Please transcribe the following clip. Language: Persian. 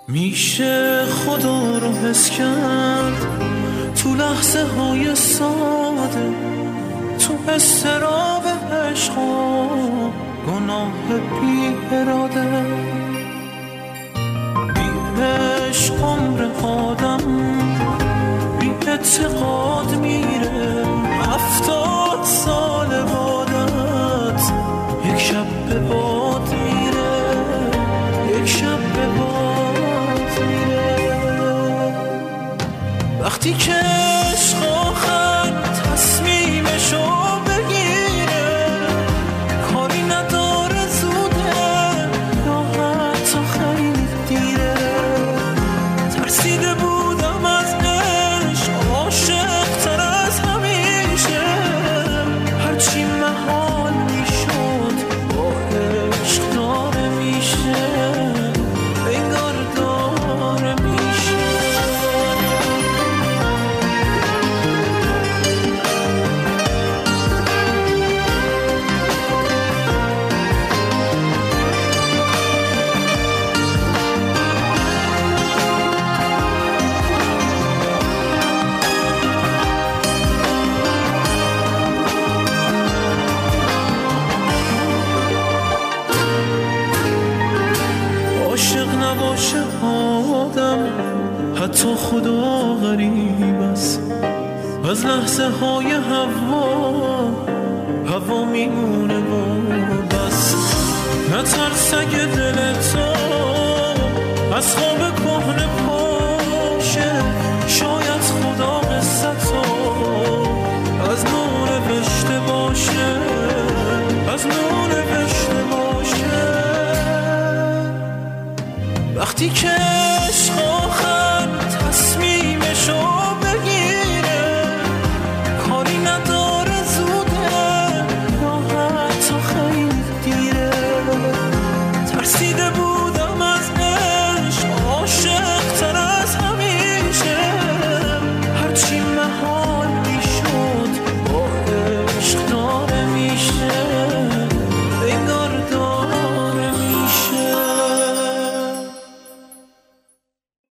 میشه خدا رو حس کرد تو لحظه های ساده، تو استراب عشق و گناه بی اراده. بی عشق عمر آدم بی اعتقاد میره، 70 سال بادت یک شب به باد میره، یک شب به باد میره. وقتی که عشق آخر تصمیمشو بگیره، کاری نداره زوده یا حتی خیلی دیره. ترسیده بودم از عشق، عاشق تر از همیشه، هرچی محال میشد با عشق داره میشه، انگار داره میشه. عاشق نباشه آدم، حتی خدا غریب است. از لحظه های هوا میمونه و بس. نترس اگه دل تو از خواب کهنه پاشه، شاید خدا قصتو از نو نوشته باشه، از نو نوشته باشه. وقتی که عشق آخر تصمیمشو